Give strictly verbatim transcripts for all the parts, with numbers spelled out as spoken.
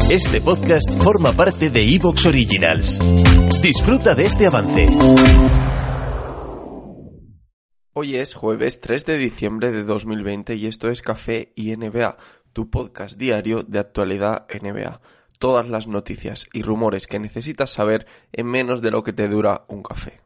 Este podcast forma parte de iVoox Originals. Disfruta de este avance. Hoy es jueves tres de diciembre de dos mil veinte y esto es Café y N B A, tu podcast diario de actualidad N B A. Todas las noticias y rumores que necesitas saber en menos de lo que te dura un café.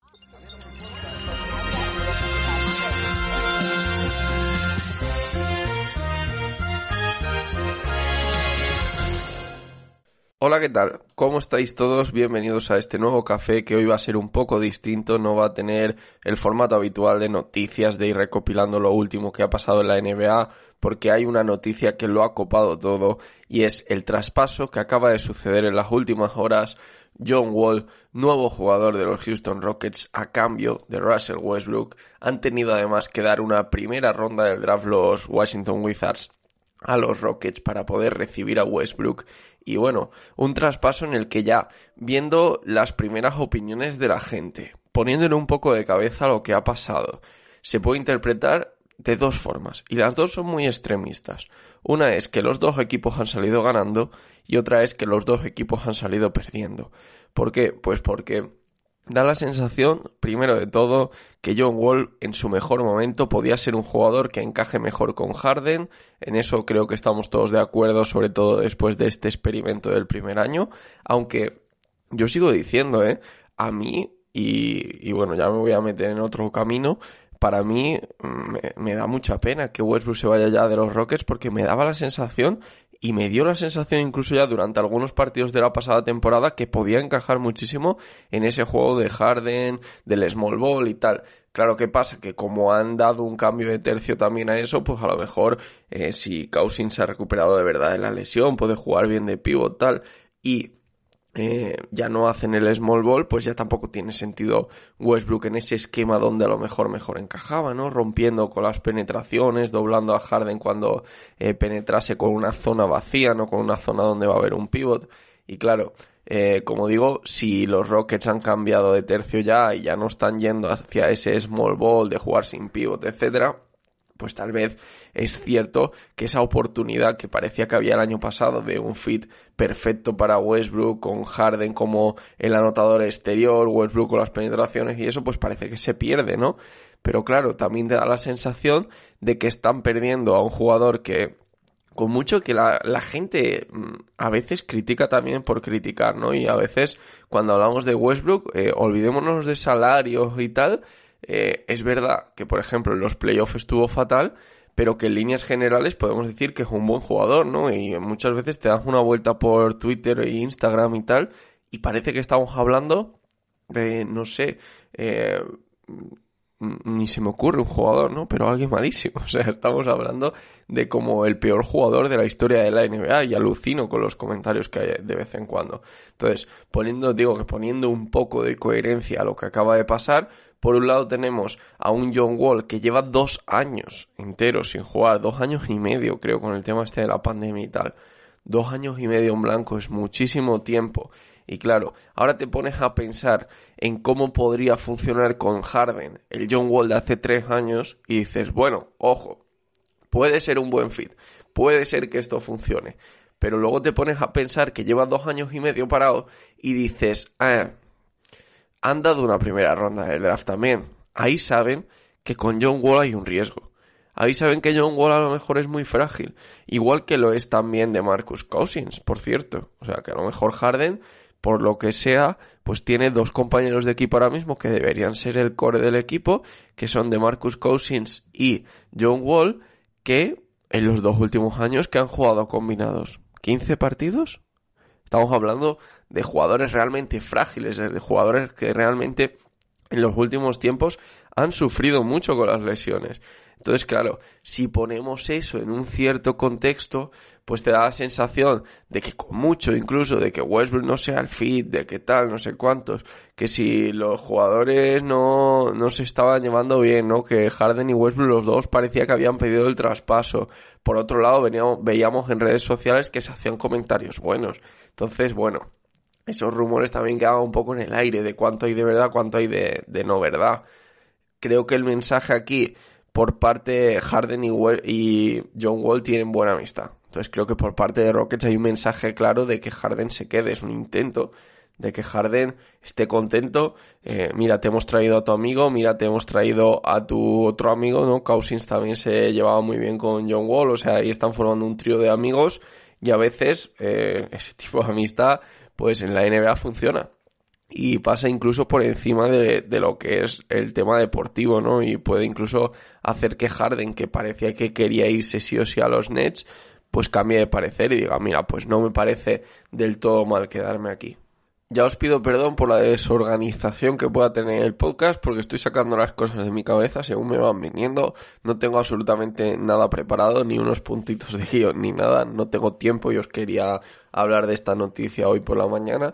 Hola, ¿qué tal? ¿Cómo estáis todos? Bienvenidos a este nuevo café que hoy va a ser un poco distinto, no va a tener el formato habitual de noticias, de ir recopilando lo último que ha pasado en la N B A, porque hay una noticia que lo ha copado todo y es el traspaso que acaba de suceder en las últimas horas. John Wall, nuevo jugador de los Houston Rockets a cambio de Russell Westbrook, han tenido además que dar una primera ronda del draft los Washington Wizards a los Rockets para poder recibir a Westbrook. Y bueno, un traspaso en el que ya, viendo las primeras opiniones de la gente, poniéndole un poco de cabeza a lo que ha pasado, se puede interpretar de dos formas, y las dos son muy extremistas. Una es que los dos equipos han salido ganando y otra es que los dos equipos han salido perdiendo. ¿Por qué? Pues porque da la sensación, primero de todo, que John Wall en su mejor momento podía ser un jugador que encaje mejor con Harden. En eso creo que estamos todos de acuerdo, sobre todo después de este experimento del primer año. Aunque yo sigo diciendo, ¿eh? A mí, y, y bueno, ya me voy a meter en otro camino, para mí me, me da mucha pena que Westbrook se vaya ya de los Rockets porque me daba la sensación y me dio la sensación incluso ya durante algunos partidos de la pasada temporada que podía encajar muchísimo en ese juego de Harden, del small ball y tal. Claro, ¿qué pasa? Que como han dado un cambio de tercio también a eso, pues a lo mejor eh, si Cousins se ha recuperado de verdad de la lesión, puede jugar bien de pivot tal y Eh, ya no hacen el small ball, pues ya tampoco tiene sentido Westbrook en ese esquema donde a lo mejor mejor encajaba, ¿no? Rompiendo con las penetraciones, doblando a Harden cuando eh, penetrase con una zona vacía, no con una zona donde va a haber un pivot. Y claro, eh, como digo, si los Rockets han cambiado de tercio ya y ya no están yendo hacia ese small ball de jugar sin pivot, etcétera, pues tal vez es cierto que esa oportunidad que parecía que había el año pasado de un fit perfecto para Westbrook con Harden como el anotador exterior, Westbrook con las penetraciones y eso, pues parece que se pierde, ¿no? Pero claro, también te da la sensación de que están perdiendo a un jugador que, con mucho que la, la gente a veces critica también por criticar, ¿no? Y a veces cuando hablamos de Westbrook, eh, olvidémonos de salarios y tal. Eh, es verdad que, por ejemplo, en los playoffs estuvo fatal, pero que en líneas generales podemos decir que es un buen jugador, ¿no? Y muchas veces te das una vuelta por Twitter e Instagram y tal, y parece que estamos hablando de, no sé, eh, ni se me ocurre un jugador, ¿no? Pero alguien malísimo. O sea, estamos hablando de como el peor jugador de la historia de la N B A y alucino con los comentarios que hay de vez en cuando. Entonces, poniendo, digo que poniendo un poco de coherencia a lo que acaba de pasar, por un lado tenemos a un John Wall que lleva dos años enteros sin jugar, dos años y medio creo con el tema este de la pandemia y tal. Dos años y medio en blanco es muchísimo tiempo. Y claro, ahora te pones a pensar en cómo podría funcionar con Harden el John Wall de hace tres años y dices, bueno, ojo, puede ser un buen fit, puede ser que esto funcione. Pero luego te pones a pensar que lleva dos años y medio parado y dices, ah, han dado una primera ronda del draft también. Ahí saben que con John Wall hay un riesgo. Ahí saben que John Wall a lo mejor es muy frágil. Igual que lo es también de Marcus Cousins, por cierto. O sea, que a lo mejor Harden, por lo que sea, pues tiene dos compañeros de equipo ahora mismo que deberían ser el core del equipo, que son de Marcus Cousins y John Wall, que en los dos últimos años que han jugado combinados quince partidos, estamos hablando de jugadores realmente frágiles, de jugadores que realmente en los últimos tiempos han sufrido mucho con las lesiones. Entonces, claro, si ponemos eso en un cierto contexto, pues te da la sensación de que con mucho, incluso de que Westbrook no sea el fit, de que tal, no sé cuántos, que si los jugadores no, no se estaban llevando bien, ¿no? Que Harden y Westbrook los dos parecía que habían pedido el traspaso. Por otro lado, veníamos, veíamos en redes sociales que se hacían comentarios buenos. Entonces, bueno, esos rumores también quedaban un poco en el aire de cuánto hay de verdad, cuánto hay de, de no verdad. Creo que el mensaje aquí por parte de Harden y, Well, y John Wall tienen buena amistad. Entonces creo que por parte de Rockets hay un mensaje claro de que Harden se quede, es un intento de que Harden esté contento. Eh, mira, te hemos traído a tu amigo, mira, te hemos traído a tu otro amigo, ¿no? Cousins también se llevaba muy bien con John Wall, o sea, ahí están formando un trío de amigos y a veces eh, ese tipo de amistad, pues en la N B A funciona. Y pasa incluso por encima de, de lo que es el tema deportivo, ¿no? Y puede incluso hacer que Harden, que parecía que quería irse sí o sí a los Nets, pues cambie de parecer y diga, mira, pues no me parece del todo mal quedarme aquí. Ya os pido perdón por la desorganización que pueda tener el podcast, porque estoy sacando las cosas de mi cabeza según me van viniendo. No tengo absolutamente nada preparado, ni unos puntitos de guión, ni nada. No tengo tiempo y os quería hablar de esta noticia hoy por la mañana.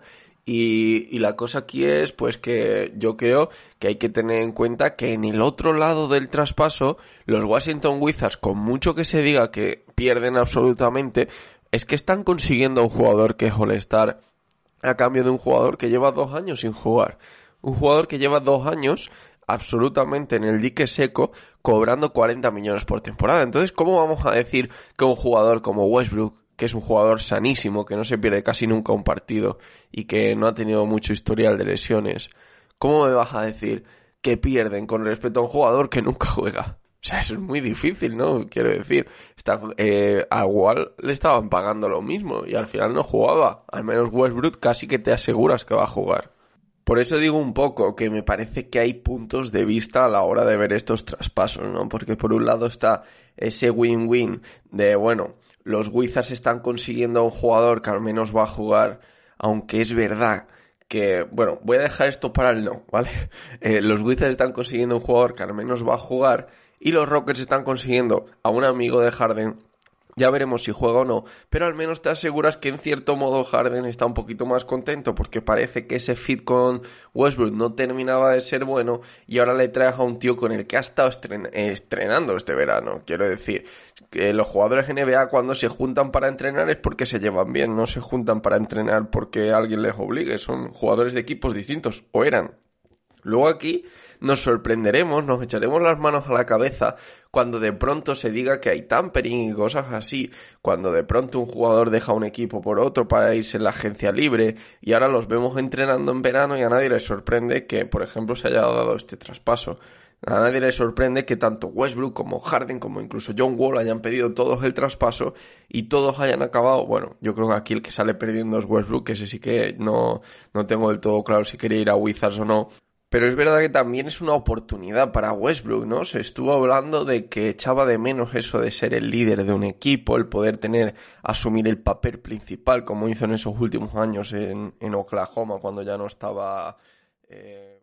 Y, y la cosa aquí es pues que yo creo que hay que tener en cuenta que en el otro lado del traspaso, los Washington Wizards, con mucho que se diga que pierden absolutamente, es que están consiguiendo un jugador que es All-Star a cambio de un jugador que lleva dos años sin jugar. Un jugador que lleva dos años absolutamente en el dique seco, cobrando cuarenta millones por temporada. Entonces, ¿cómo vamos a decir que un jugador como Westbrook, que es un jugador sanísimo, que no se pierde casi nunca un partido y que no ha tenido mucho historial de lesiones, cómo me vas a decir que pierden con respecto a un jugador que nunca juega? O sea, eso es muy difícil, ¿no? Quiero decir, está, eh, a Wall le estaban pagando lo mismo y al final no jugaba. Al menos Westbrook casi que te aseguras que va a jugar. Por eso digo un poco que me parece que hay puntos de vista a la hora de ver estos traspasos, ¿no? Porque por un lado está ese win-win de, bueno, los Wizards están consiguiendo a un jugador que al menos va a jugar, aunque es verdad que, bueno, voy a dejar esto para el no, ¿vale? Eh, los Wizards están consiguiendo un jugador que al menos va a jugar y los Rockets están consiguiendo a un amigo de Harden. Ya veremos si juega o no, pero al menos te aseguras que en cierto modo Harden está un poquito más contento porque parece que ese fit con Westbrook no terminaba de ser bueno y ahora le traes a un tío con el que ha estado estren- estrenando este verano. Quiero decir, que los jugadores N B A cuando se juntan para entrenar es porque se llevan bien, no se juntan para entrenar porque alguien les obligue, son jugadores de equipos distintos, o eran. Luego aquí nos sorprenderemos, nos echaremos las manos a la cabeza cuando de pronto se diga que hay tampering y cosas así, cuando de pronto un jugador deja un equipo por otro para irse en la agencia libre y ahora los vemos entrenando en verano y a nadie le sorprende que, por ejemplo, se haya dado este traspaso. A nadie le sorprende que tanto Westbrook como Harden como incluso John Wall hayan pedido todos el traspaso y todos hayan acabado. Bueno, yo creo que aquí el que sale perdiendo es Westbrook, que ese sí que no, no tengo del todo claro si quería ir a Wizards o no. Pero es verdad que también es una oportunidad para Westbrook, ¿no? Se estuvo hablando de que echaba de menos eso de ser el líder de un equipo, el poder tener, asumir el papel principal, como hizo en esos últimos años en, en Oklahoma, cuando ya no estaba... Eh...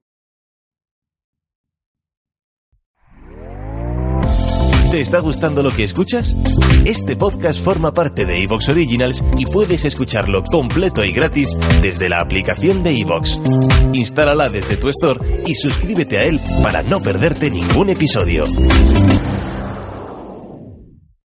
¿Te está gustando lo que escuchas? Este podcast forma parte de iVoox Originals y puedes escucharlo completo y gratis desde la aplicación de iVoox. Instálala desde tu store y suscríbete a él para no perderte ningún episodio.